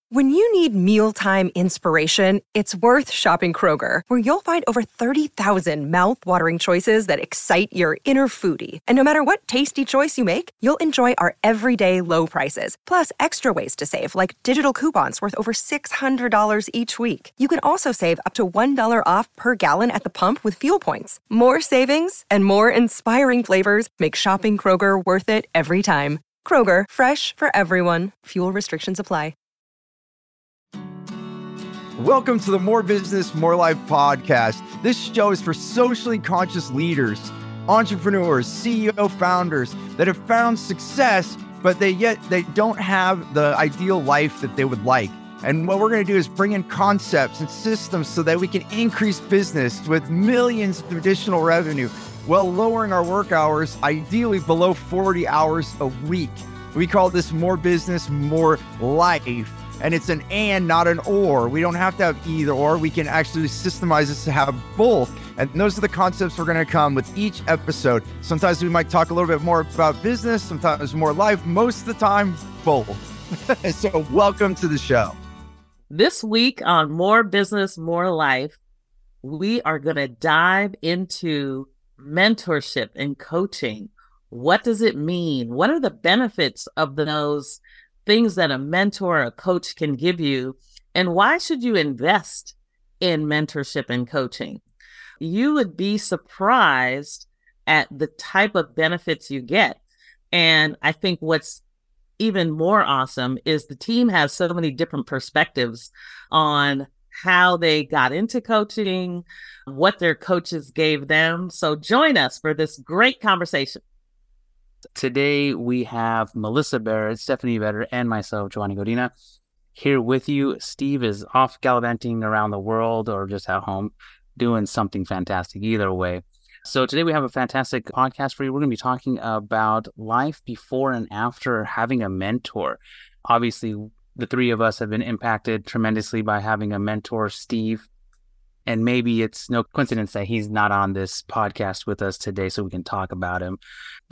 When you need mealtime inspiration, it's worth shopping Kroger, where you'll find over 30,000 mouth-watering choices that excite your inner foodie. And no matter what tasty choice you make, you'll enjoy our everyday low prices, plus extra ways to save, like digital coupons worth over $600 each week. You can also save up to $1 off per gallon at the pump with fuel points. More savings and more inspiring flavors make shopping Kroger worth it every time. Kroger, fresh for everyone. Fuel restrictions apply. Welcome to the More Business, More Life podcast. This show is for socially conscious leaders, entrepreneurs, CEO founders that have found success, but they don't have the ideal life that they would like. And what we're going to do is bring in concepts and systems so that we can increase business with millions of additional revenue while lowering our work hours, ideally below 40 hours a week. We call this More Business, More Life. And it's an and, not an or. We don't have to have either or. We can actually systemize this to have both. And those are the concepts we're going to come with each episode. Sometimes we might talk a little bit more about business, sometimes more life, most of the time, both. So welcome to the show. This week on More Business, More Life, we are going to dive into mentorship and coaching. What does it mean? What are the benefits of those things that a mentor or a coach can give you? And why should you invest in mentorship and coaching? You would be surprised at the type of benefits you get. And I think what's even more awesome is the team has so many different perspectives on how they got into coaching, what their coaches gave them. So join us for this great conversation. Today, we have Melissa Barrett, Stephanie Vedder, and myself, Giovanni Godina, here with you. Steve is off gallivanting around the world or just at home doing something fantastic either way. So today we have a fantastic podcast for you. We're going to be talking about life before and after having a mentor. Obviously, the three of us have been impacted tremendously by having a mentor, Steve. And maybe it's no coincidence that he's not on this podcast with us today so we can talk about him.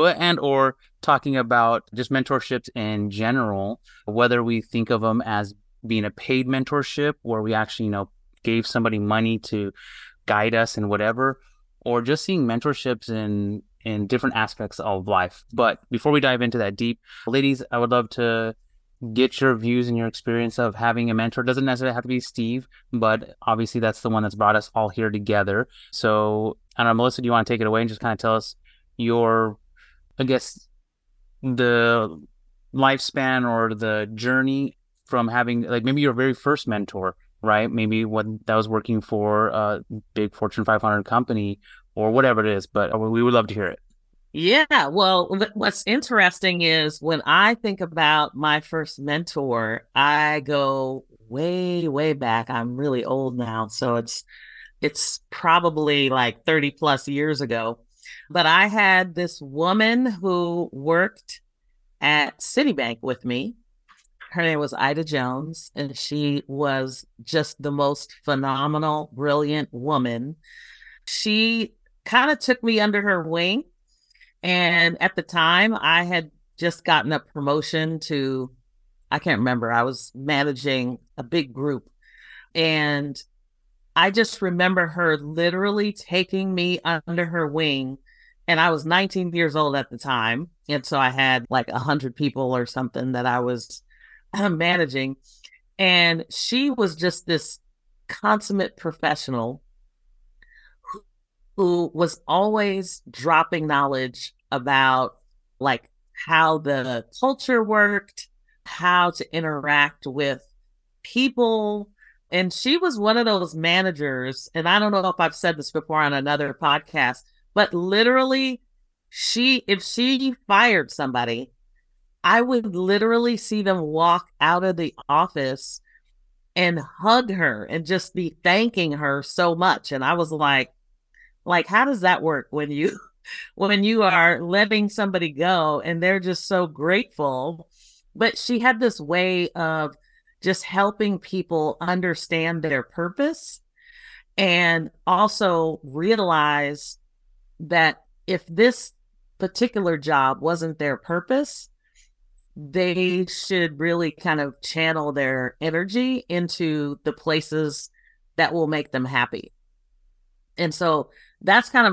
Or talking about just mentorships in general, whether we think of them as being a paid mentorship where we actually, gave somebody money to guide us in whatever, or just seeing mentorships in different aspects of life. But before we dive into that deep, ladies, I would love to get your views and your experience of having a mentor. It doesn't necessarily have to be Steve, but obviously that's the one that's brought us all here together. So, I don't know, Melissa, do you want to take it away and just kind of tell us your, the lifespan or the journey from having, maybe your very first mentor, right? Maybe when that was working for a big Fortune 500 company or whatever it is, but we would love to hear it. Yeah, well, what's interesting is when I think about my first mentor, I go way, way back. I'm really old now, so it's probably like 30 plus years ago. But I had this woman who worked at Citibank with me. Her name was Ida Jones, and she was just the most phenomenal, brilliant woman. She kind of took me under her wing. And at the time, I had just gotten a promotion to, I can't remember, I was managing a big group. And I just remember her literally taking me under her wing. And I was 19 years old at the time. And so I had like 100 people or something that I was managing. And she was just this consummate professional who was always dropping knowledge about like how the culture worked, how to interact with people. And she was one of those managers, and I don't know if I've said this before on another podcast, but literally if she fired somebody, I would literally see them walk out of the office and hug her and just be thanking her so much. And I was like, how does that work when you are letting somebody go and they're just so grateful? But she had this way of just helping people understand their purpose and also realize that if this particular job wasn't their purpose, they should really kind of channel their energy into the places that will make them happy. And so that's kind of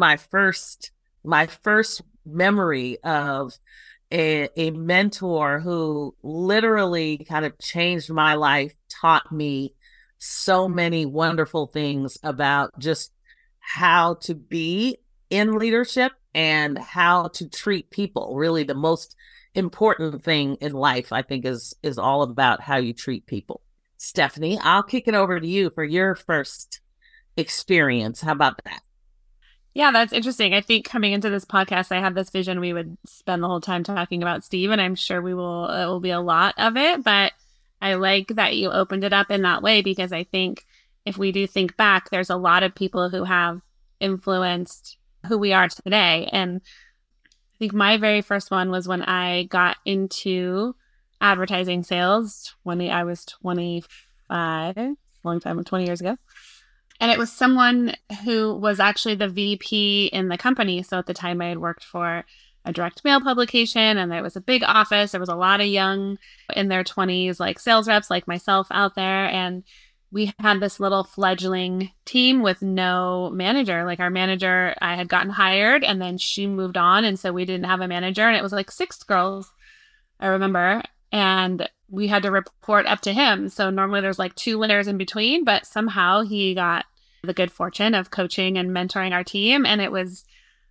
my first memory of a mentor who literally kind of changed my life, taught me so many wonderful things about just how to be in leadership and how to treat people. Really, the most important thing in life, I think, is all about how you treat people. Stephanie, I'll kick it over to you for your first experience. How about that? Yeah, that's interesting. I think coming into this podcast, I had this vision we would spend the whole time talking about Steve, and I'm sure it will be a lot of it, but I like that you opened it up in that way, because I think if we do think back, there's a lot of people who have influenced who we are today. And I think my very first one was when I got into advertising sales when I was 25, a long time, 20 years ago. And it was someone who was actually the VP in the company. So at the time I had worked for a direct mail publication, and there was a big office. There was a lot of young in their 20s, like sales reps like myself out there. And we had this little fledgling team with no manager. Like our manager, I had gotten hired and then she moved on. And so we didn't have a manager, and it was like 6 girls, I remember. And we had to report up to him. So normally there's like 2 layers in between, but somehow he got the good fortune of coaching and mentoring our team. And it was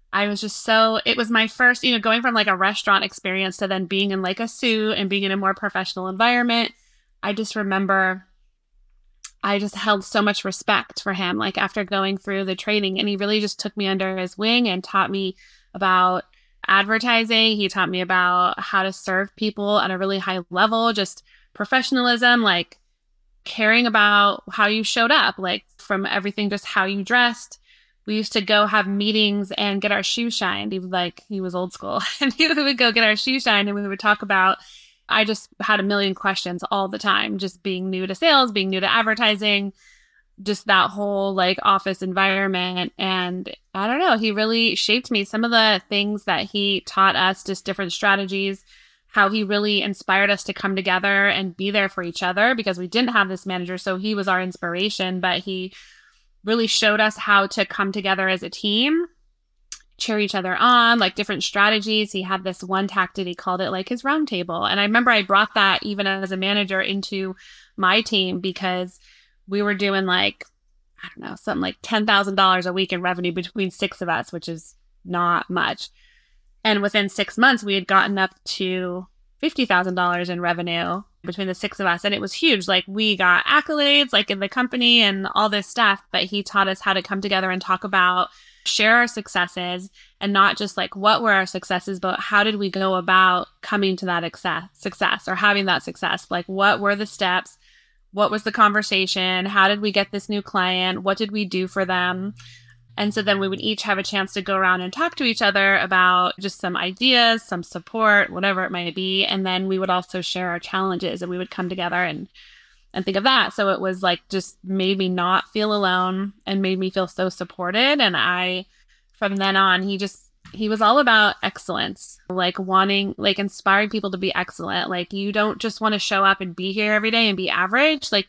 my first, going from like a restaurant experience to then being in like a suit and being in a more professional environment. I just remember I just held so much respect for him, like after going through the training, and he really just took me under his wing and taught me about advertising. He taught me about how to serve people at a really high level, just professionalism, like caring about how you showed up, like from everything, just how you dressed. We used to go have meetings and get our shoes shined. He was old school, and we would go get our shoes shined, and we would talk about, I just had a million questions all the time, just being new to sales, being new to advertising, just that whole like office environment. And I don't know, he really shaped me. Some of the things that he taught us, just different strategies, how he really inspired us to come together and be there for each other, because we didn't have this manager. So he was our inspiration, but he really showed us how to come together as a team, cheer each other on, like different strategies. He had this one tactic, he called it like his round table. And I remember I brought that even as a manager into my team, because we were doing like, I don't know, something like $10,000 a week in revenue between 6 of us, which is not much. And within 6 months, we had gotten up to $50,000 in revenue between the 6 of us. And it was huge. Like we got accolades like in the company and all this stuff, but he taught us how to come together and talk about, share our successes, and not just like what were our successes, but how did we go about coming to that success or having that success? Like what were the steps? What was the conversation? How did we get this new client? What did we do for them? And so then we would each have a chance to go around and talk to each other about just some ideas, some support, whatever it might be. And then we would also share our challenges, and we would come together and think of that. So it was like just made me not feel alone and made me feel so supported. And from then on, he was all about excellence, like wanting, like inspiring people to be excellent. Like you don't just want to show up and be here every day and be average. Like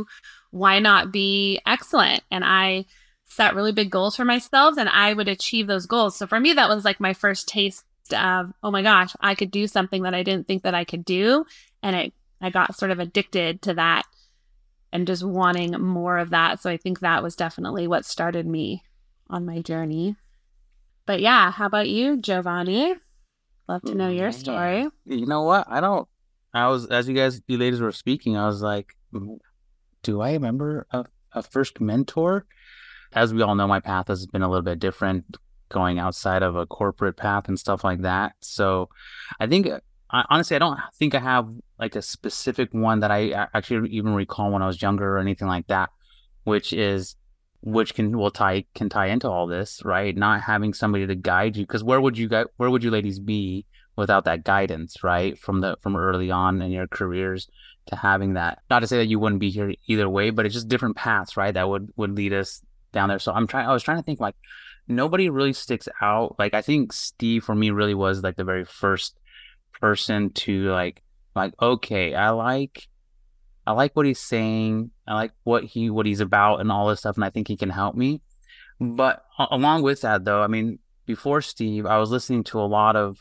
why not be excellent? And I set really big goals for myself, and I would achieve those goals. So for me, that was like my first taste of, oh my gosh, I could do something that I didn't think that I could do. And I got sort of addicted to that and just wanting more of that. So I think that was definitely what started me on my journey. But yeah, how about you, Giovanni? Love to know your story. You know what? As you ladies were speaking, I was like, do I remember a first mentor? As we all know, my path has been a little bit different, going outside of a corporate path and stuff like that. So I think, honestly, I don't think I have like a specific one that I actually even recall when I was younger or anything like that, which can tie into all this, right? Not having somebody to guide you, because where would you ladies be without that guidance, right? From early on in your careers to having that. Not to say that you wouldn't be here either way, but it's just different paths, right? That would lead us down there. So I was trying to think, like, nobody really sticks out. Like I think Steve for me really was like the very first person to like like, okay, I like what he's saying. I like what he's about and all this stuff, and I think he can help me. But along with that, though, I mean, before Steve, I was listening to a lot of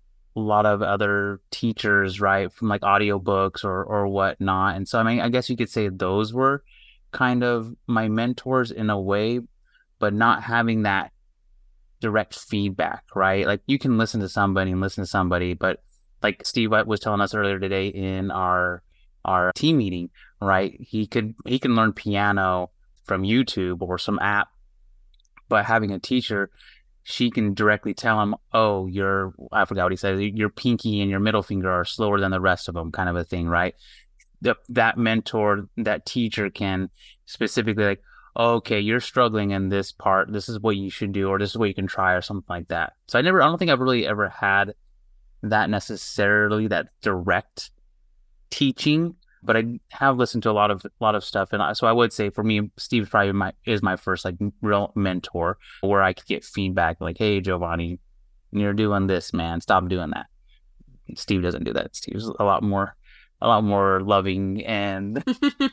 other teachers, right, from like audiobooks or whatnot. And so, I mean, I guess you could say those were kind of my mentors in a way, but not having that direct feedback, right? Like you can listen to somebody, but like Steve was telling us earlier today in our team meeting, right? He can learn piano from YouTube or some app, but having a teacher, she can directly tell him, oh, I forgot what he said, your pinky and your middle finger are slower than the rest of them, kind of a thing, right? That mentor, that teacher can specifically like, oh, okay, you're struggling in this part. This is what you should do, or this is what you can try, or something like that. So I don't think I've really ever had that necessarily, that direct teaching, but I have listened to a lot of stuff, and so I would say for me, Steve probably is my first like real mentor, where I could get feedback like, "Hey, Giovanni, you're doing this, man. Stop doing that." Steve doesn't do that. Steve's a lot more loving and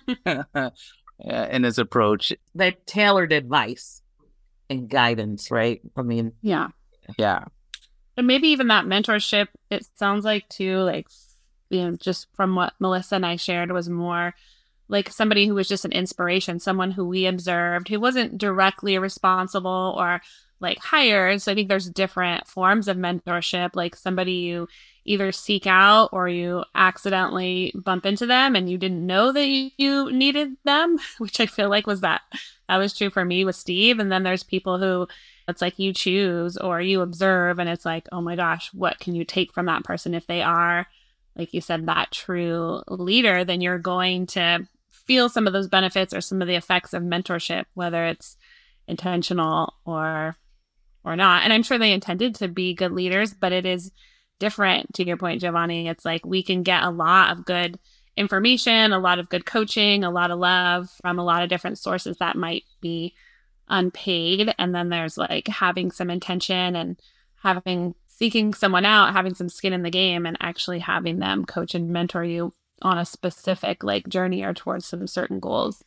in his approach. That tailored advice and guidance, right? I mean, yeah. And maybe even that mentorship. It sounds like too, like, you know, just from what Melissa and I shared, was more like somebody who was just an inspiration, someone who we observed, who wasn't directly responsible or like hired. So I think there's different forms of mentorship, like somebody you either seek out or you accidentally bump into them and you didn't know that you needed them, which I feel like that was true for me with Steve. And then there's people who it's like you choose or you observe and it's like, oh my gosh, what can you take from that person? If they are, like you said, that true leader, then you're going to feel some of those benefits or some of the effects of mentorship, whether it's intentional or not. And I'm sure they intended to be good leaders, but it is different. To your point, Giovanni, it's like we can get a lot of good information, a lot of good coaching, a lot of love from a lot of different sources that might be unpaid. And then there's like having some intention and seeking someone out, having some skin in the game, and actually having them coach and mentor you on a specific like journey or towards some certain goals.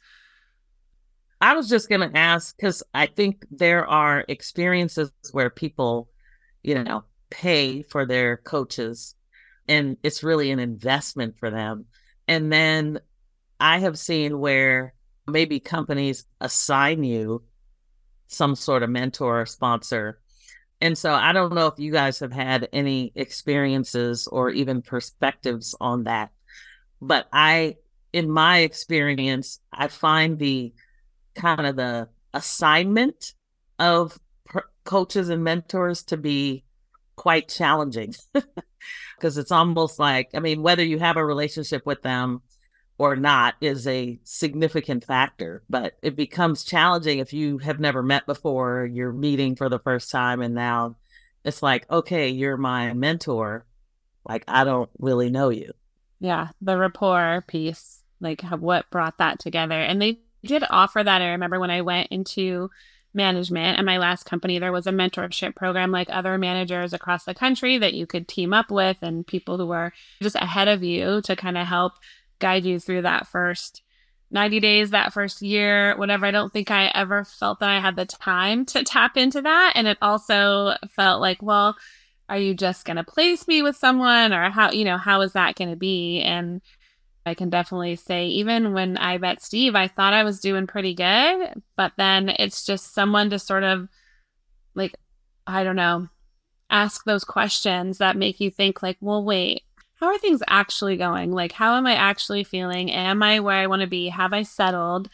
I was just going to ask, because I think there are experiences where people, you know, pay for their coaches and it's really an investment for them. And then I have seen where maybe companies assign you some sort of mentor or sponsor. And so I don't know if you guys have had any experiences or even perspectives on that. But in my experience, I find the kind of the assignment of coaches and mentors to be quite challenging because it's almost like, I mean, whether you have a relationship with them or not is a significant factor, but it becomes challenging if you have never met before, you're meeting for the first time, and now it's like, okay, you're my mentor. Like, I don't really know you. Yeah, the rapport piece, like what brought that together. And they did offer that. I remember when I went into management at my last company, there was a mentorship program like other managers across the country that you could team up with and people who were just ahead of you to kind of help guide you through that first 90 days, that first year, whatever. I don't think I ever felt that I had the time to tap into that. And it also felt like, well, are you just going to place me with someone, or how is that going to be? And I can definitely say, even when I met Steve, I thought I was doing pretty good, but then it's just someone to sort of like, I don't know, ask those questions that make you think like, well, wait, how are things actually going? Like, how am I actually feeling? Am I where I want to be? Have I settled?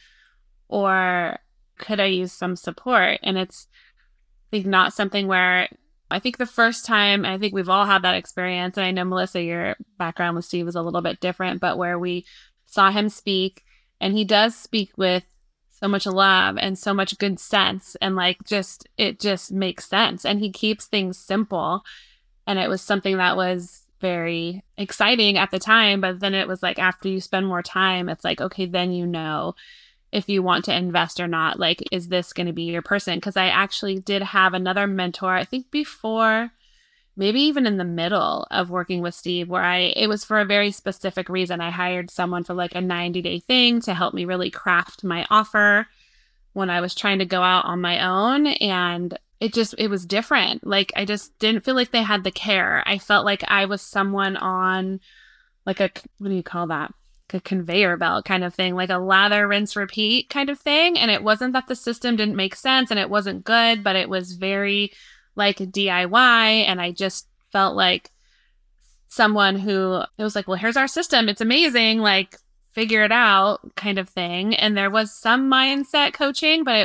Or could I use some support? And it's, I think, not something where I think the first time, I think we've all had that experience. And I know, Melissa, your background with Steve was a little bit different, but where we saw him speak, and he does speak with so much love and so much good sense. And like, it just makes sense. And he keeps things simple. And it was something that was very exciting at the time. But then it was like, after you spend more time, it's like, okay, then you know if you want to invest or not. Like, is this going to be your person? Because I actually did have another mentor, I think before maybe even in the middle of working with Steve, where it was for a very specific reason. I hired someone for like a 90-day thing to help me really craft my offer when I was trying to go out on my own. And it was different. Like, I just didn't feel like they had the care. I felt like I was someone on like what do you call that? Like a conveyor belt kind of thing, like a lather, rinse, repeat kind of thing. And it wasn't that the system didn't make sense and it wasn't good, but it was very like DIY. And I just felt like someone who, it was like, well, here's our system. It's amazing. Like, figure it out kind of thing. And there was some mindset coaching, but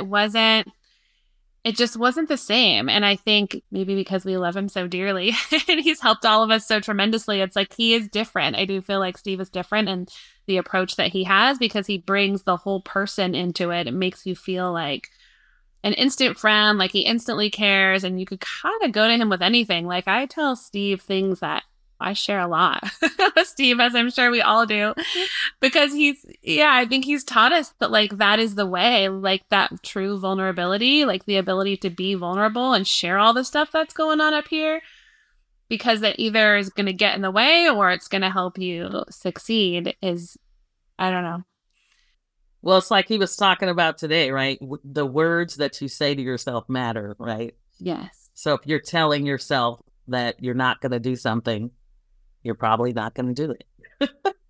it just wasn't the same. And I think maybe because we love him so dearly and he's helped all of us so tremendously, it's like he is different. I do feel like Steve is different in the approach that he has because he brings the whole person into it. It makes you feel like an instant friend, like he instantly cares, and you could kind of go to him with anything. Like, I tell Steve things that I share a lot with Steve, as I'm sure we all do, because I think he's taught us that like that is the way, like that true vulnerability, like the ability to be vulnerable and share all the stuff that's going on up here, because that either is going to get in the way or it's going to help you succeed I don't know. Well, it's like he was talking about today, right? The words that you say to yourself matter, right? Yes. So if you're telling yourself that you're not going to do something, you're probably not going to do it.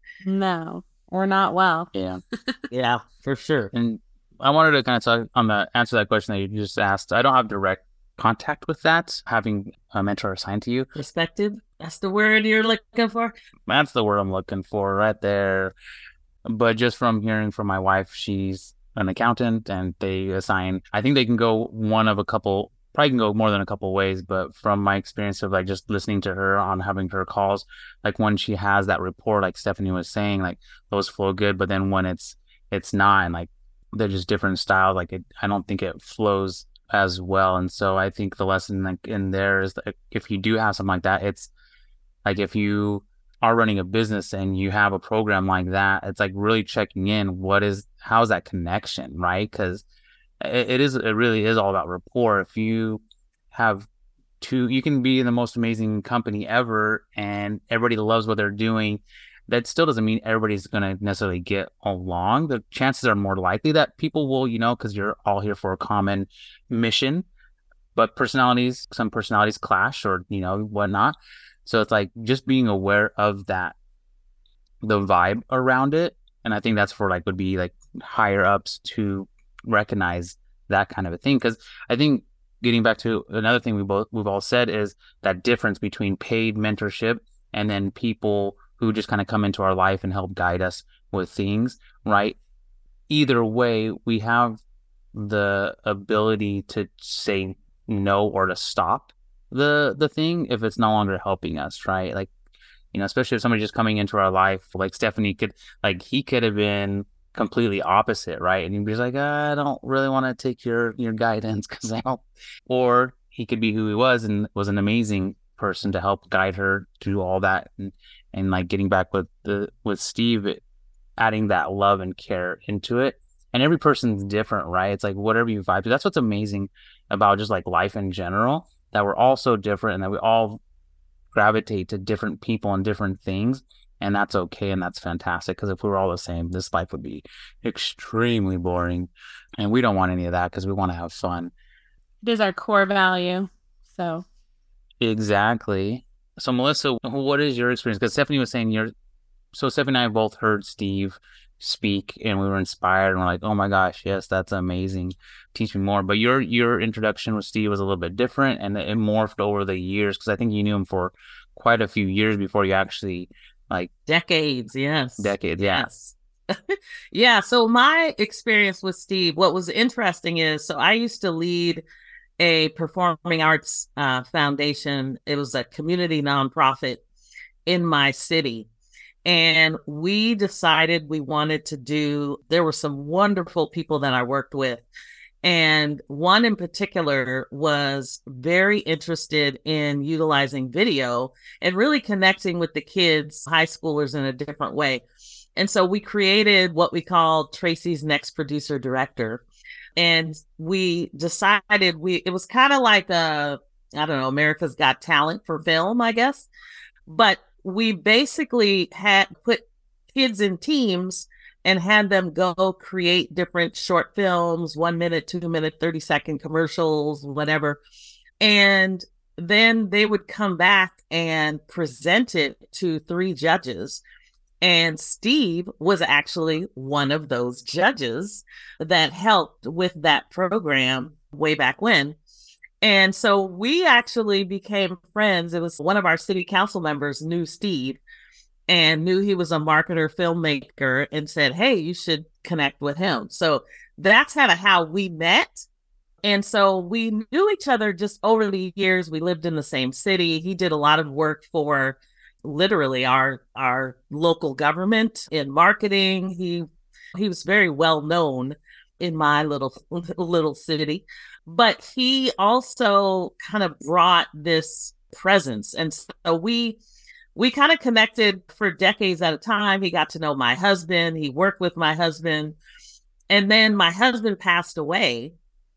No, or not well. Yeah. Yeah, for sure. And I wanted to kind of talk on the answer to that question that you just asked. I don't have direct contact with that, having a mentor assigned to you. Respected? That's the word you're looking for? That's the word I'm looking for right there. But just from hearing from my wife, she's an accountant and they assign, I think they can go one of a couple, probably can go more than a couple ways. But from my experience of like just listening to her on having her calls, like when she has that rapport, like Stephanie was saying, like those flow good. But then when it's not, and like they're just different styles, like I don't think it flows as well. And so I think the lesson like in there is that if you do have something like that, it's like if you are running a business and you have a program like that, it's like really checking in how's that connection, right? Because it really is all about rapport. If you have you can be in the most amazing company ever and everybody loves what they're doing, that still doesn't mean everybody's going to necessarily get along. The chances are more likely that people will, because you're all here for a common mission, but some personalities clash or, whatnot. So it's like just being aware of that, the vibe around it. And I think that's for would be like higher ups to recognize that kind of a thing. Because I think getting back to another thing we've all said is that difference between paid mentorship and then people who just kind of come into our life and help guide us with things, right? Either way, we have the ability to say no or to stop the thing if it's no longer helping us, right? Like, especially if somebody just coming into our life, like Stephanie he could have been completely opposite, right? And he'd be like, I don't really want to take your guidance because I don't. Or he could be who he was and was an amazing person to help guide her do all that, and like getting back with Steve, adding that love and care into it. And every person's different, right? It's like whatever you vibe to. That's what's amazing about just like life in general, that we're all so different and that we all gravitate to different people and different things. And that's okay. And that's fantastic. Because if we were all the same, this life would be extremely boring. And we don't want any of that because we want to have fun. It is our core value. So. Exactly. So Melissa, what is your experience? Because Stephanie was saying Stephanie and I both heard Steve speak and we were inspired and we're like, oh my gosh, yes, that's amazing. Teach me more. But your introduction with Steve was a little bit different and it morphed over the years, because I think you knew him for quite a few years before you actually decades. Yes. Decades. Yeah. Yes. Yeah. So my experience with Steve, what was interesting is, so I used to lead a performing arts foundation. It was a community nonprofit in my city. And we decided we wanted to there were some wonderful people that I worked with. And one in particular was very interested in utilizing video and really connecting with the kids, high schoolers, in a different way. And so we created what we called Tracy's Next Producer Director. And we decided it was kind of like a I don't know, America's Got Talent for film, I guess. But we basically had put kids in teams and had them go create different short films, 1 minute, 2 minute, 30-second commercials, whatever. And then they would come back and present it to 3 judges. And Steve was actually one of those judges that helped with that program way back when. And so we actually became friends. It was one of our city council members knew Steve and knew he was a marketer, filmmaker, and said, hey, you should connect with him. So that's kind of how we met. And so we knew each other just over the years. We lived in the same city. He did a lot of work for literally our local government in marketing. He was very well known in my little city, but he also kind of brought this presence. And so we kind of connected for decades at a time. He got to know my husband. He worked with my husband. And then my husband passed away.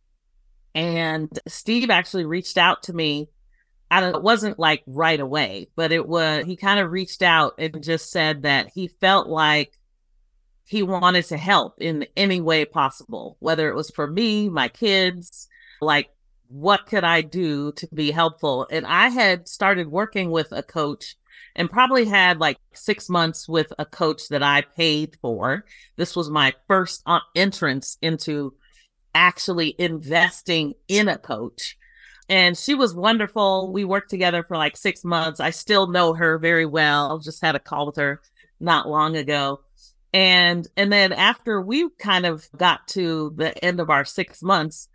And Steve actually reached out to me. It wasn't like right away, but he kind of reached out and just said that he felt like he wanted to help in any way possible, whether it was for me, my kids, like, what could I do to be helpful? And I had started working with a coach and probably had like 6 months with a coach that I paid for. This was my first entrance into actually investing in a coach. And she was wonderful. We worked together for like 6 months. I still know her very well. I just had a call with her not long ago. And then after we kind of got to the end of our 6 months,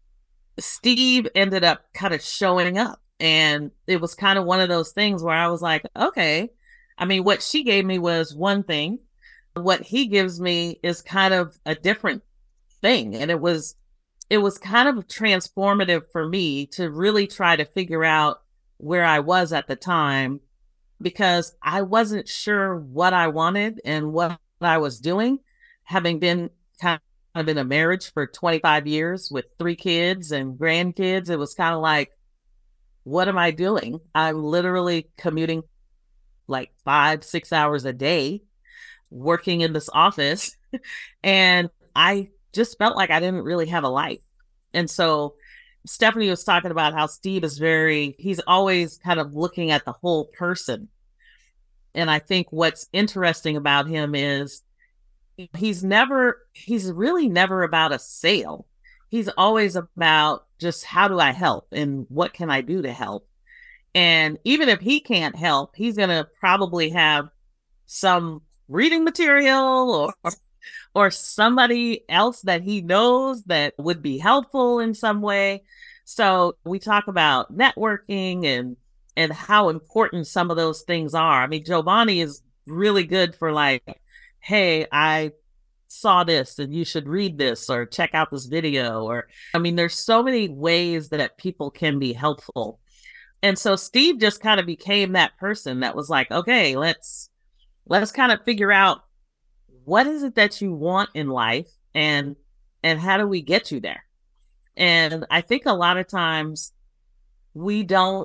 Steve ended up kind of showing up. And it was kind of one of those things where I was like, okay, I mean, what she gave me was one thing. What he gives me is kind of a different thing. And it was kind of transformative for me to really try to figure out where I was at the time, because I wasn't sure what I wanted and what I was doing, having been kind of in a marriage for 25 years with 3 kids and grandkids. It was kind of like, what am I doing? I'm literally commuting like 5-6 hours a day, working in this office. And I just felt like I didn't really have a life. And so Stephanie was talking about how Steve is he's always kind of looking at the whole person. And I think what's interesting about him is he's really never about a sale. He's always about just, how do I help and what can I do to help? And even if he can't help, he's going to probably have some reading material or somebody else that he knows that would be helpful in some way. So we talk about networking and how important some of those things are. I mean, Giovanni is really good for like, hey, I saw this and you should read this or check out this video. Or, I mean, there's so many ways that people can be helpful. And so Steve just kind of became that person that was like, okay, let's kind of figure out, what is it that you want in life and how do we get you there? And I think a lot of times we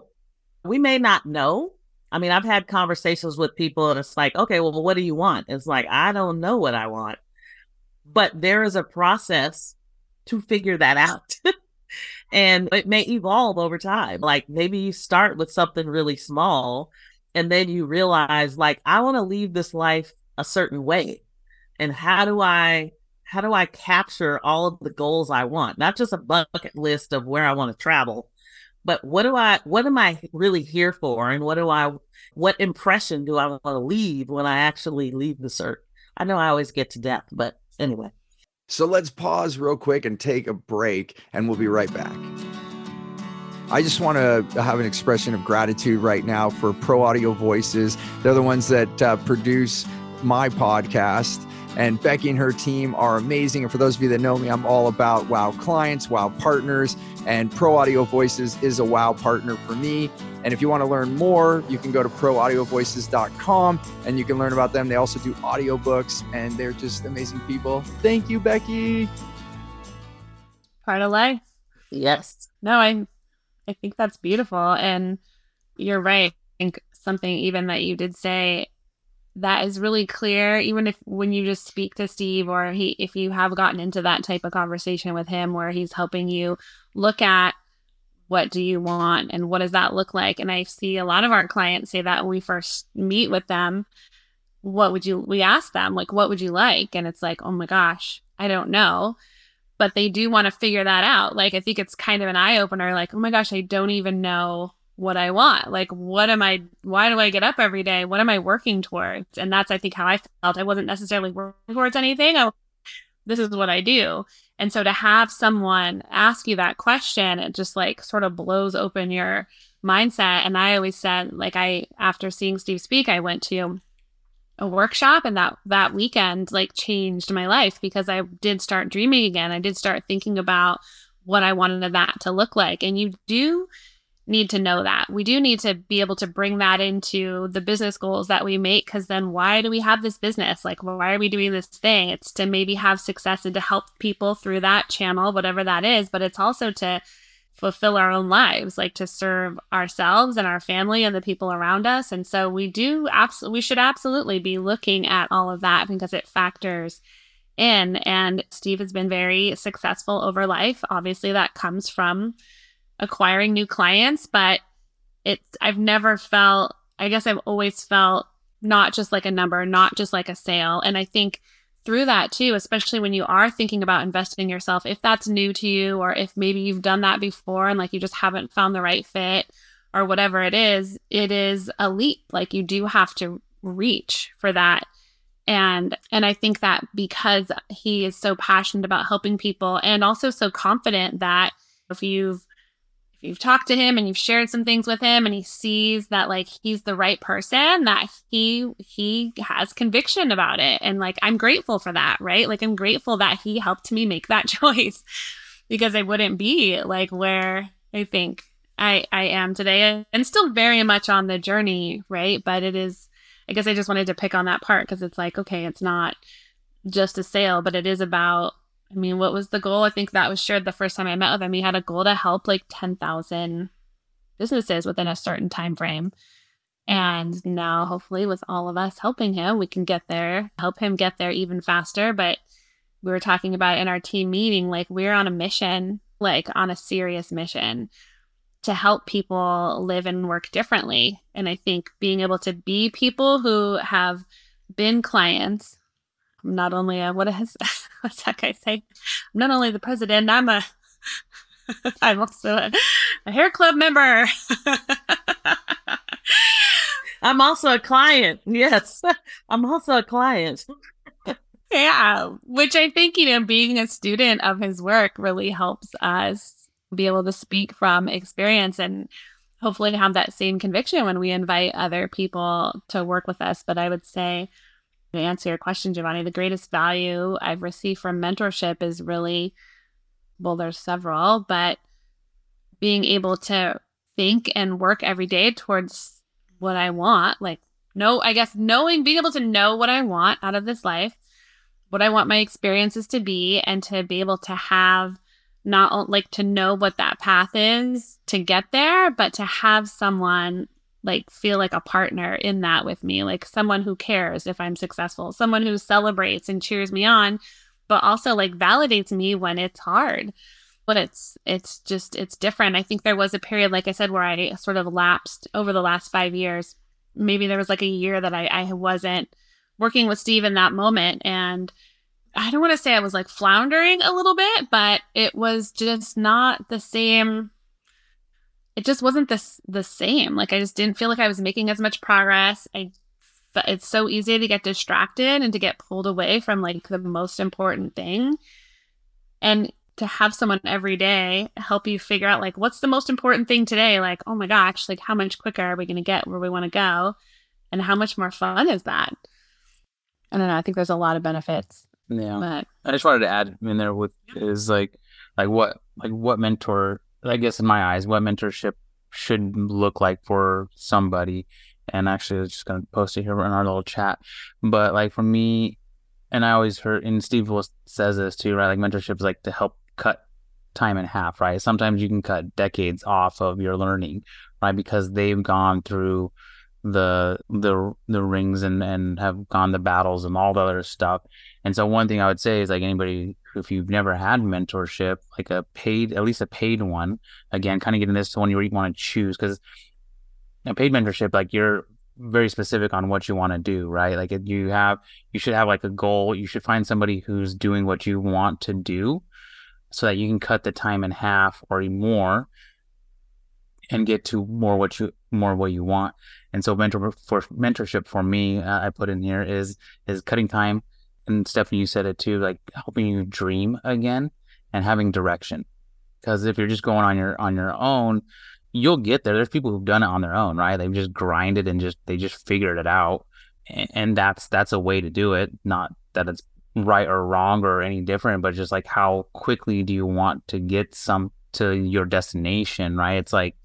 may not know. I mean, I've had conversations with people and it's like, okay, well, what do you want? It's like, I don't know what I want, but there is a process to figure that out. And it may evolve over time. Like maybe you start with something really small and then you realize like, I want to leave this life a certain way. And how do I capture all of the goals I want? Not just a bucket list of where I want to travel, but what am I really here for? And what impression do I want to leave when I actually leave this earth? I know I always get to death, but anyway. So let's pause real quick and take a break, and we'll be right back. I just want to have an expression of gratitude right now for Pro Audio Voices. They're the ones that produce my podcast. And Becky and her team are amazing. And for those of you that know me, I'm all about wow clients, wow partners, and Pro Audio Voices is a wow partner for me. And if you want to learn more, you can go to proaudiovoices.com and you can learn about them. They also do audiobooks and they're just amazing people. Thank you, Becky. Part of life. Yes. No, I think that's beautiful. And you're right. I think something even that you did say that is really clear, even if when you just speak to Steve, or if you have gotten into that type of conversation with him where he's helping you look at what do you want and what does that look like. And I see a lot of our clients say that when we first meet with them, we ask them, like, what would you like? And it's like, oh my gosh, I don't know. But they do want to figure that out. Like, I think it's kind of an eye opener, like, oh my gosh, I don't even know what I want. Like, why do I get up every day? What am I working towards? And that's, I think, how I felt. I wasn't necessarily working towards anything. This is what I do. And so to have someone ask you that question, it just like sort of blows open your mindset. And I always said, like, after seeing Steve speak, I went to a workshop, and that weekend like changed my life, because I did start dreaming again. I did start thinking about what I wanted that to look like. And you do need to know that. We do need to be able to bring that into the business goals that we make, because then why do we have this business? Like, why are we doing this thing? It's to maybe have success and to help people through that channel, whatever that is, but it's also to fulfill our own lives, like to serve ourselves and our family and the people around us. And so we should absolutely be looking at all of that, because it factors in. And Steve has been very successful over life. Obviously, that comes from acquiring new clients, but I've always felt not just like a number, not just like a sale. And I think through that too, especially when you are thinking about investing in yourself, if that's new to you, or if maybe you've done that before and like you just haven't found the right fit or whatever it is a leap. Like, you do have to reach for that. And I think that because he is so passionate about helping people, and also so confident that if you've talked to him and you've shared some things with him and he sees that like he's the right person, that he has conviction about it. And like, I'm grateful for that, right? Like, I'm grateful that he helped me make that choice, because I wouldn't be like where I think I am today, and still very much on the journey, right? But it is, I guess I just wanted to pick on that part, because it's like, okay, it's not just a sale, but it is about, I mean, what was the goal? I think that was shared the first time I met with him. He had a goal to help like 10,000 businesses within a certain time frame. And now, hopefully, with all of us helping him, we can help him get there even faster. But we were talking about in our team meeting, like, we're on a mission, like on a serious mission to help people live and work differently. And I think being able to be people who have been clients, not only what's that guy say? I'm not only the president, I'm also a hair club member. I'm also a client. Yes, I'm also a client. Yeah, which I think, being a student of his work really helps us be able to speak from experience, and hopefully to have that same conviction when we invite other people to work with us. But I would say, to answer your question, Giovanni, the greatest value I've received from mentorship is really, well, there's several, but being able to think and work every day towards what I want, like, being able to know what I want out of this life, what I want my experiences to be, and to be able to have not like to know what that path is to get there, but to have someone like feel like a partner in that with me, like someone who cares if I'm successful, someone who celebrates and cheers me on, but also like validates me when it's hard. But it's different. I think there was a period, like I said, where I sort of lapsed over the last 5 years. Maybe there was like a year that I wasn't working with Steve in that moment. And I don't want to say I was like floundering a little bit, but it was just not the same. It just wasn't the same. Like, I just didn't feel like I was making as much progress. It's so easy to get distracted and to get pulled away from like the most important thing. And to have someone every day help you figure out like, what's the most important thing today? Like, oh my gosh, like how much quicker are we going to get where we want to go? And how much more fun is that? I don't know. I think there's a lot of benefits. Yeah. But I just wanted to add in there what mentor, I guess in my eyes, what mentorship should look like for somebody. And actually, I was just going to post it here in our little chat. But like for me, and I always heard, and Steve says this too, right? Like mentorship is like to help cut time in half, right? Sometimes you can cut decades off of your learning, right? Because they've gone through the rings and have gone the battles and all the other stuff. And so one thing I would say is, like, anybody, if you've never had mentorship, like at least a paid one, again, kind of getting this to one where you want to choose, because a paid mentorship, like, you're very specific on what you want to do, right? Like, you should have like a goal. You should find somebody who's doing what you want to do, so that you can cut the time in half or more and get to more what you want. And so mentorship for me, I put in here is cutting time. And Stephanie, you said it too, like helping you dream again and having direction. Because if you're just going on your own, you'll get there. There's people who've done it on their own, right? They've just grinded and they just figured it out. And that's a way to do it. Not that it's right or wrong or any different, but just like, how quickly do you want to get to your destination, right? It's like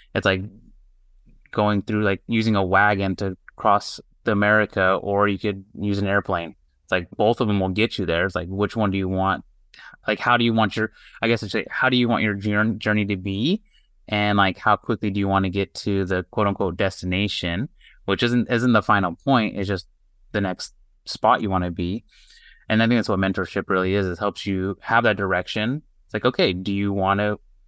going through, like, using a wagon to cross the America, or you could use an airplane. It's like both of them will get you there. It's like, which one do you want? Like, how do you want how do you want your journey to be? And like, how quickly do you want to get to the quote unquote destination, which isn't the final point. It's just the next spot you want to be. And I think that's what mentorship really is. It helps you have that direction. It's like, okay, do you want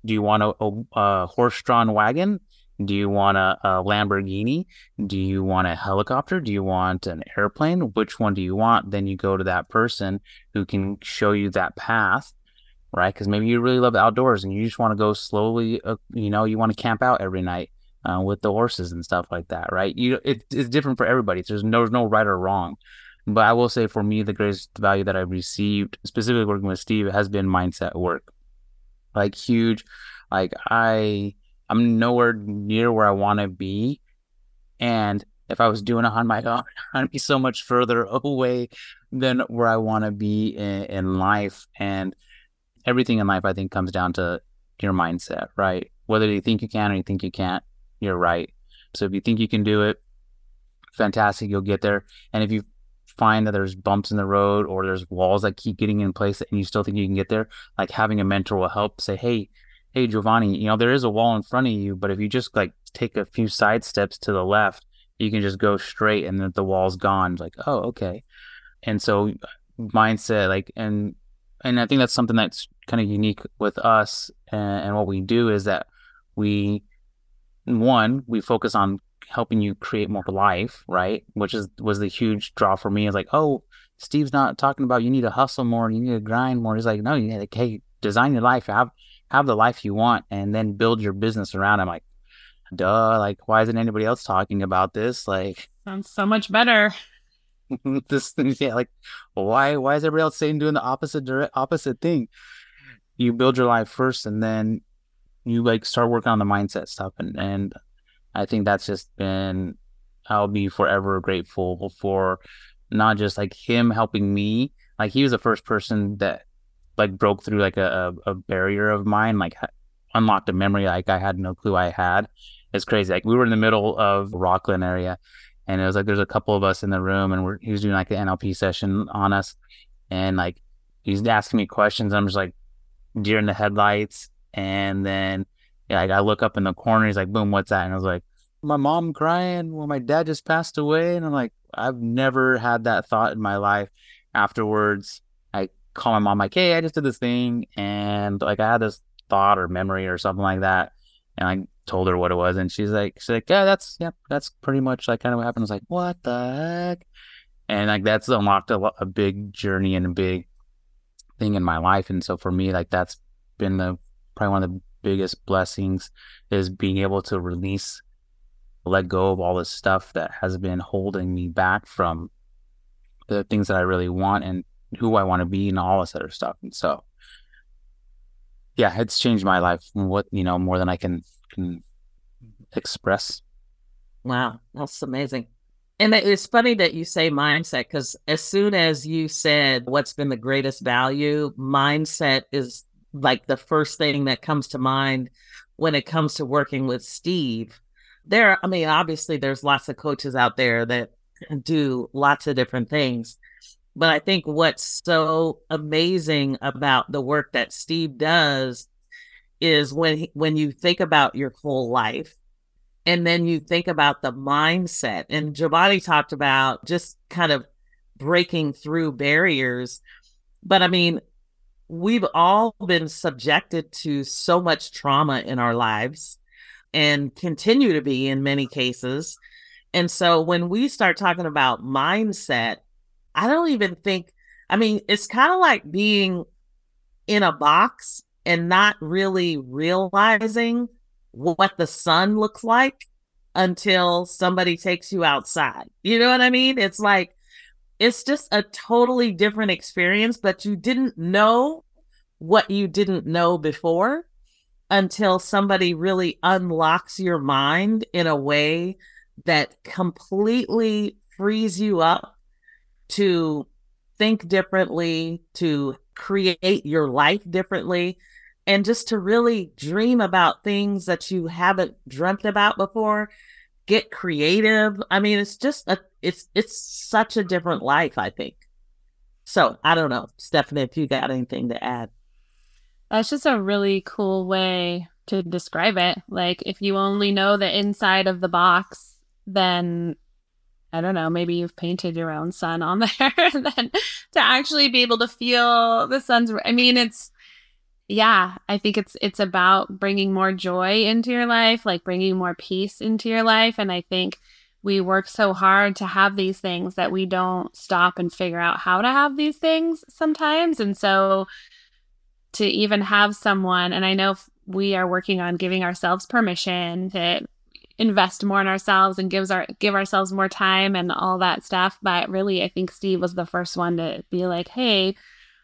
a horse-drawn wagon? Do you want a Lamborghini? Do you want a helicopter? Do you want an airplane? Which one do you want? Then you go to that person who can show you that path, right? Because maybe you really love the outdoors and you just want to go slowly. You want to camp out every night with the horses and stuff like that, right? It's different for everybody. There's no right or wrong. But I will say, for me, the greatest value that I've received, specifically working with Steve, has been mindset work. Like, huge. Like, I'm nowhere near where I want to be. And if I was doing it on my own, I'd be so much further away than where I want to be in life. And everything in life, I think, comes down to your mindset, right? Whether you think you can or you think you can't, you're right. So if you think you can do it, fantastic, you'll get there. And if you find that there's bumps in the road or there's walls that keep getting in place and you still think you can get there, like, having a mentor will help say, hey, Giovanni, there is a wall in front of you, but if you just like take a few side steps to the left, you can just go straight and then the wall's gone. Like, oh, okay. And so mindset, like, and I think that's something that's kind of unique with us and what we do is that we focus on helping you create more life, right? Which was the huge draw for me. Is like, oh, Steve's not talking about you need to hustle more, you need to grind more. He's like, no, you need to, hey, design your life, have the life you want, and then build your business around it. I'm like, duh, like, why isn't anybody else talking about this? Like, sounds so much better. This, yeah, like, why is everybody else doing the opposite thing? You build your life first, and then you like start working on the mindset stuff, and I think that's just been, I'll be forever grateful for not just like him helping me. Like, he was the first person that like broke through like a barrier of mine, like unlocked a memory like I had no clue I had. It's crazy. Like, we were in the middle of Rockland area, and it was like there's a couple of us in the room, and he was doing like an NLP session on us, and like he's asking me questions. I'm just like deer in the headlights, and then like I look up in the corner. He's like, "Boom, what's that?" And I was like, "My mom crying. Well, my dad just passed away." And I'm like, I've never had that thought in my life. Afterwards, I call my mom like, "Hey, I just did this thing," and like I had this thought or memory or something like that, and I told her what it was, and she's like, "Yeah, that's pretty much like kind of what happened." I was like, "What the heck?" And like that's unlocked a big journey and a big thing in my life. And so for me, like that's been probably one of the biggest blessings, is being able to let go of all this stuff that has been holding me back from the things that I really want and who I want to be and all this other stuff. And so, yeah, it's changed my life, more than I can express. Wow, that's amazing. And it's funny that you say mindset, because as soon as you said what's been the greatest value, mindset is like the first thing that comes to mind when it comes to working with Steve. Obviously there's lots of coaches out there that do lots of different things, but I think what's so amazing about the work that Steve does is when you think about your whole life, and then you think about the mindset. And Giovanni talked about just kind of breaking through barriers. But I mean, we've all been subjected to so much trauma in our lives and continue to be in many cases. And so when we start talking about mindset, I don't even think, I mean, it's kind of like being in a box and not really realizing what the sun looks like until somebody takes you outside. You know what I mean? It's like, it's just a totally different experience, but you didn't know what you didn't know before until somebody really unlocks your mind in a way that completely frees you up to think differently, to create your life differently, and just to really dream about things that you haven't dreamt about before, get creative. I mean, it's just it's such a different life, I think. So I don't know, Stephanie, if you got anything to add. That's just a really cool way to describe it. Like, if you only know the inside of the box, then I don't know, maybe you've painted your own sun on there. And then to actually be able to feel the sun's, I mean, I think it's about bringing more joy into your life, like bringing more peace into your life. And I think we work so hard to have these things that we don't stop and figure out how to have these things sometimes. And so to even have someone, and I know we are working on giving ourselves permission to invest more in ourselves and give ourselves more time and all that stuff. But really, I think Steve was the first one to be like, hey,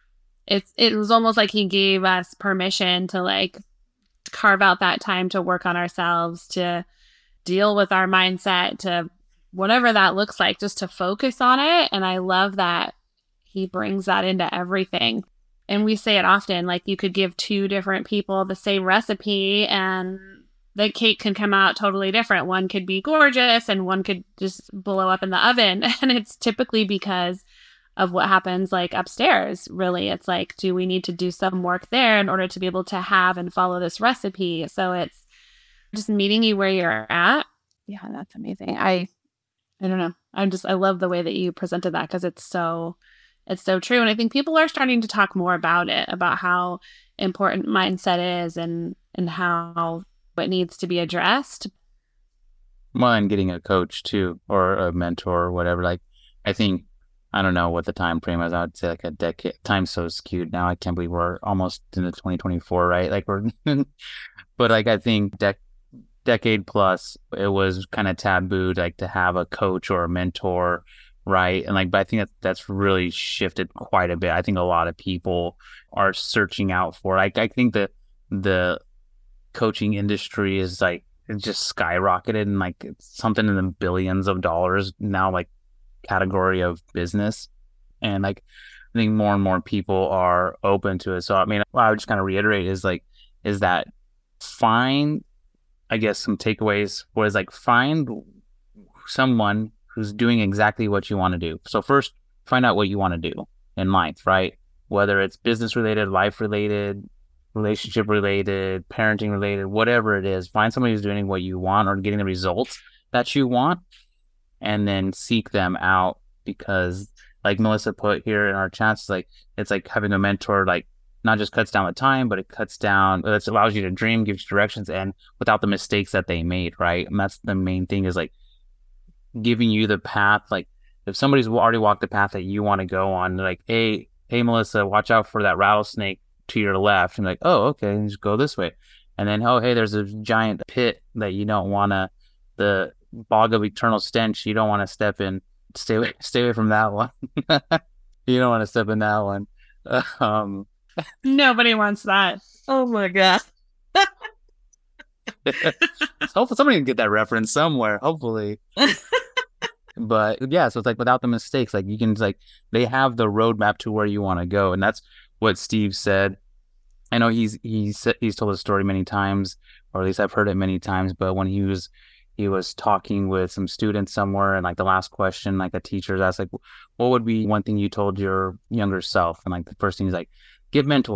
it was almost like he gave us permission to like carve out that time to work on ourselves, to deal with our mindset, to whatever that looks like, just to focus on it. And I love that he brings that into everything. And we say it often, like you could give two different people the same recipe and the cake can come out totally different. One could be gorgeous and one could just blow up in the oven. And it's typically because of what happens like upstairs. Really, it's like, do we need to do some work there in order to be able to have and follow this recipe? So it's just meeting you where you're at. Yeah, that's amazing. I don't know. I love the way that you presented that, because it's so true. And I think people are starting to talk more about it, about how important mindset is and how it needs to be addressed. Well, and getting a coach too, or a mentor or whatever. Like, I think, I don't know what the time frame is. I would say like a decade. Time's so skewed now. I can't believe we're almost into 2024, right? Like but like I think decade plus, it was kind of taboo, like to have a coach or a mentor, right? And like, but I think that's really shifted quite a bit. I think a lot of people are searching out for. Like, I think that the coaching industry is like, it just skyrocketed, and like it's something in the billions of dollars now, like category of business. And like, I think more and more people are open to it. So I mean, what I would just kind of reiterate is that find, I guess, some takeaways was like, find someone who's doing exactly what you want to do. So first, find out what you want to do in life, right? Whether it's business related, life related, relationship related, parenting related, whatever it is, find somebody who's doing what you want or getting the results that you want, and then seek them out. Because like Melissa put here in our chats, like it's like having a mentor, like not just cuts down the time, but it allows you to dream, gives you directions, and without the mistakes that they made, right? And that's the main thing, is like giving you the path. Like if somebody's already walked the path that you want to go on, like, hey Melissa, watch out for that rattlesnake to your left, and like, oh, okay, and just go this way. And then, oh, hey, there's a giant pit that you don't want to, the bog of eternal stench, you don't want to step in. Stay away from that one. You don't want to step in that one. Nobody wants that. Oh my God. Hopefully somebody can get that reference somewhere, hopefully. But yeah, so it's like without the mistakes, like you can, like, they have the roadmap to where you want to go. And that's what Steve said. I know he's told the story many times, or at least I've heard it many times, but when he was talking with some students somewhere, and like the last question, like a teacher's asked, like, what would be one thing you told your younger self? And like the first thing is like, get mentors.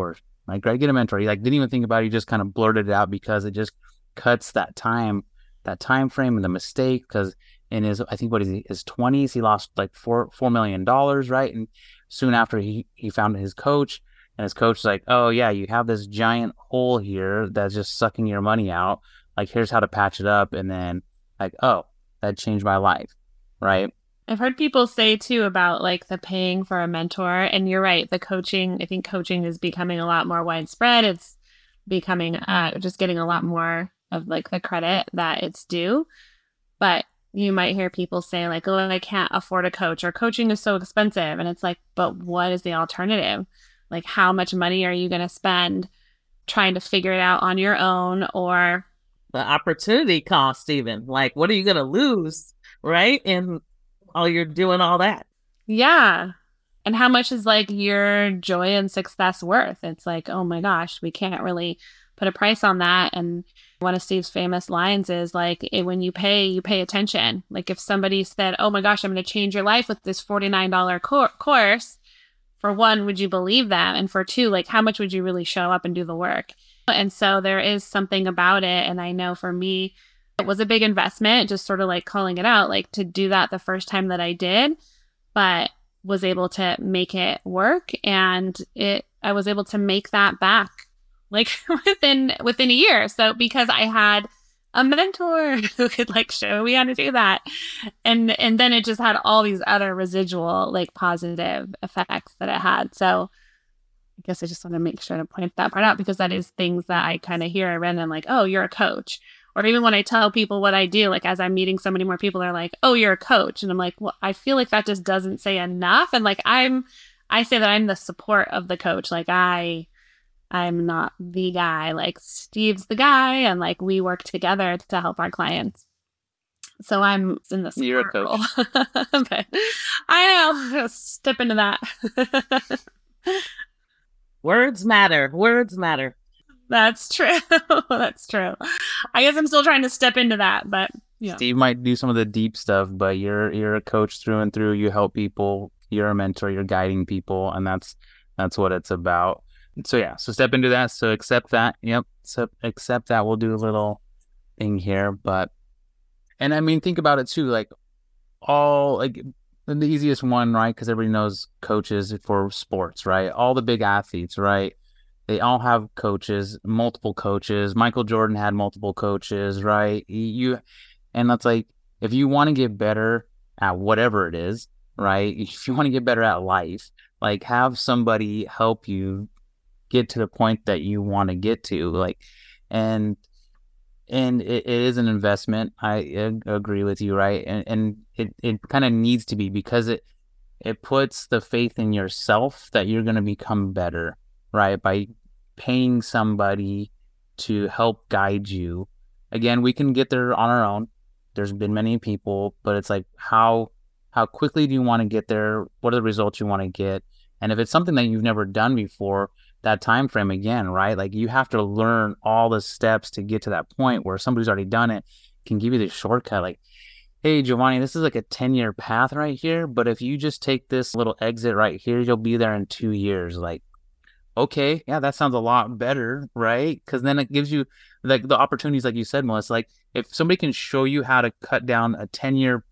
Like, right, get a mentor. He like didn't even think about it. He just kind of blurted it out because it just cuts that time frame and the mistake. Because in his, I think his 20s, he lost like $4 million, right? And soon after he found his coach, and his coach was like, oh yeah, you have this giant hole here that's just sucking your money out. Like, here's how to patch it up. And then like, oh, that changed my life, right? I've heard people say too about like the paying for a mentor, and you're right. The coaching, I think coaching is becoming a lot more widespread. It's becoming just getting a lot more of like the credit that it's due. But you might hear people say like, oh, I can't afford a coach, or coaching is so expensive. And it's like, but what is the alternative? Like, how much money are you going to spend trying to figure it out on your own? Or the opportunity cost, even like, what are you going to lose? Right. And while you're doing all that. Yeah. And how much is like your joy and success worth? It's like, oh my gosh, we can't really put a price on that. And one of Steve's famous lines is like, when you pay attention. Like, if somebody said, oh my gosh, I'm going to change your life with this $49 course, for one, would you believe them? And for two, like, how much would you really show up and do the work? And so there is something about it. And I know for me, it was a big investment, just sort of like calling it out, like to do that the first time that I did, but was able to make it work. And I was able to make that back like within a year. So because I had a mentor who could like show me how to do that. And then it just had all these other residual like positive effects that it had. So I guess I just want to make sure to point that part out, because that is things that I kind of hear I read and I'm like, oh, you're a coach. Or even when I tell people what I do, like as I'm meeting so many more people, they're like, oh, you're a coach. And I'm like, well, I feel like that just doesn't say enough. And like, I say that I'm the support of the coach. Like I'm not the guy, like Steve's the guy. And like, we work together to help our clients. So I'm in the support You're a coach. role. But I know, step into that. Words matter. Words matter. That's true. That's true. I guess I'm still trying to step into that, but yeah. Steve might do some of the deep stuff, but you're a coach through and through. You help people. You're a mentor. You're guiding people, and that's what it's about. So yeah. So step into that. So accept that. Yep. So accept that. We'll do a little thing here, and I mean, think about it too. Like all like the easiest one, right? Because everybody knows coaches for sports, right? All the big athletes, right? They all have coaches, multiple coaches. Michael Jordan had multiple coaches, right? And that's like, if you want to get better at whatever it is, right? If you want to get better at life, like have somebody help you get to the point that you want to get to, like, and it is an investment. I agree with you, right? And it kind of needs to be, because it puts the faith in yourself that you're going to become better, right? By paying somebody to help guide you. Again, we can get there on our own. There's been many people, but it's like, how quickly do you want to get there? What are the results you want to get? And if it's something that you've never done before, that time frame again, right? Like, you have to learn all the steps to get to that point where somebody's already done it can give you the shortcut. Like, hey, Giovanni, this is like a 10-year path right here, but if you just take this little exit right here, you'll be there in 2 years. Like, okay, yeah, that sounds a lot better, right? Because then it gives you like the opportunities, like you said, Melissa. Like, if somebody can show you how to cut down a 10-year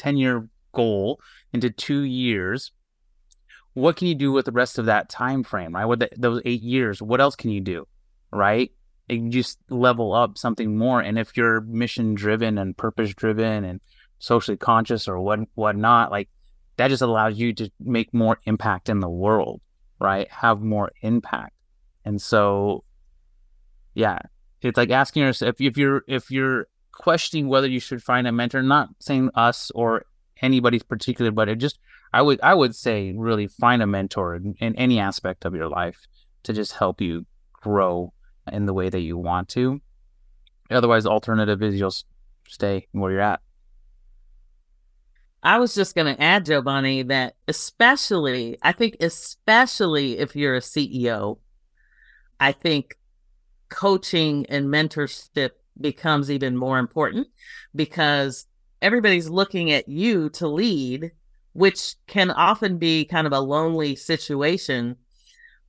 goal into 2 years, what can you do with the rest of that time frame, right? Those 8 years, what else can you do, right? You just level up something more. And if you're mission driven and purpose driven and socially conscious or whatnot, like that just allows you to make more impact in the world, right? Have more impact. And so, yeah, it's like asking yourself, if you're questioning whether you should find a mentor, not saying us or anybody's particular, but I would say really find a mentor in any aspect of your life to just help you grow in the way that you want to. Otherwise, the alternative is you'll stay where you're at. I was just going to add, Giovanni, that especially if you're a CEO, I think coaching and mentorship becomes even more important, because everybody's looking at you to lead, which can often be kind of a lonely situation.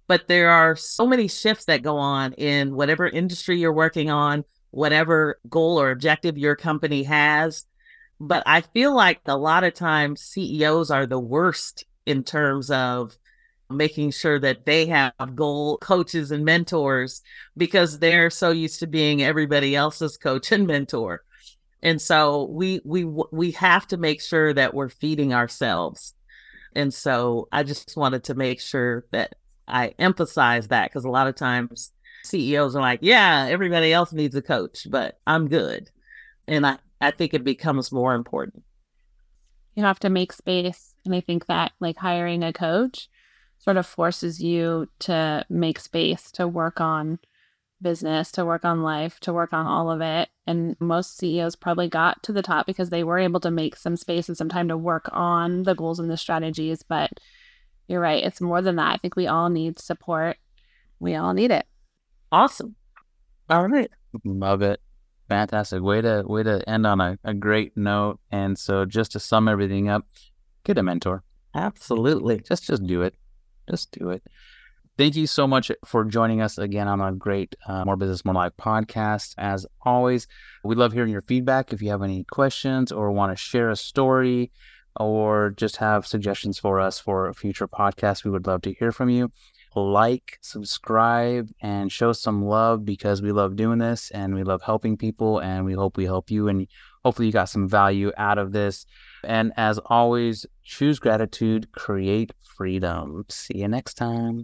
But there are so many shifts that go on in whatever industry you're working on, whatever goal or objective your company has. But I feel like a lot of times CEOs are the worst in terms of making sure that they have goal coaches and mentors, because they're so used to being everybody else's coach and mentor. And so we have to make sure that we're feeding ourselves. And so I just wanted to make sure that I emphasize that, because a lot of times CEOs are like, yeah, everybody else needs a coach, but I'm good. And I think it becomes more important. You have to make space. And I think that like hiring a coach sort of forces you to make space to work on business, to work on life, to work on all of it. And most CEOs probably got to the top because they were able to make some space and some time to work on the goals and the strategies. But you're right, it's more than that. I think we all need support. We all need it. Awesome. All right. Love it. Fantastic. Way to end on a great note. And so just to sum everything up, get a mentor. Absolutely. Just do it. Just do it. Thank you so much for joining us again on a great More Business, More Life podcast. As always, we love hearing your feedback. If you have any questions or want to share a story or just have suggestions for us for a future podcast, we would love to hear from you. Like, subscribe, and show some love, because we love doing this and we love helping people, and we hope we help you, and hopefully you got some value out of this. And as always, choose gratitude, create freedom. See you next time.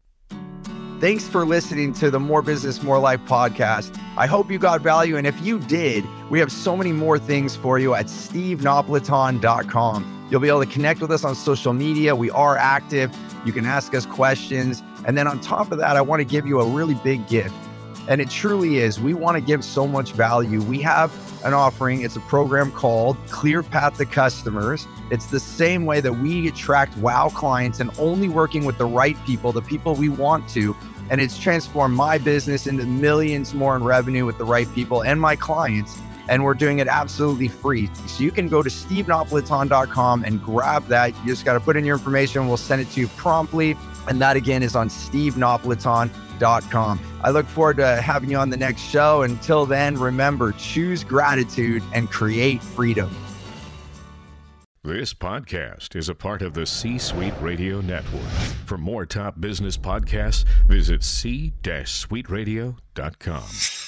Thanks for listening to the More Business, More Life podcast. I hope you got value. And if you did, we have so many more things for you at stevenapolitan.com. You'll be able to connect with us on social media. We are active. You can ask us questions. And then on top of that, I want to give you a really big gift. And it truly is. We want to give so much value. We have an offering. It's a program called Clear Path to Customers. It's the same way that we attract wow clients and only working with the right people, the people we want to. And it's transformed my business into millions more in revenue with the right people and my clients. And we're doing it absolutely free. So you can go to stevenapolitan.com and grab that. You just got to put in your information. We'll send it to you promptly. And that again is on stevenapolitan.com. I look forward to having you on the next show. Until then, remember, choose gratitude and create freedom. This podcast is a part of the C-Suite Radio Network. For more top business podcasts, visit c-suiteradio.com.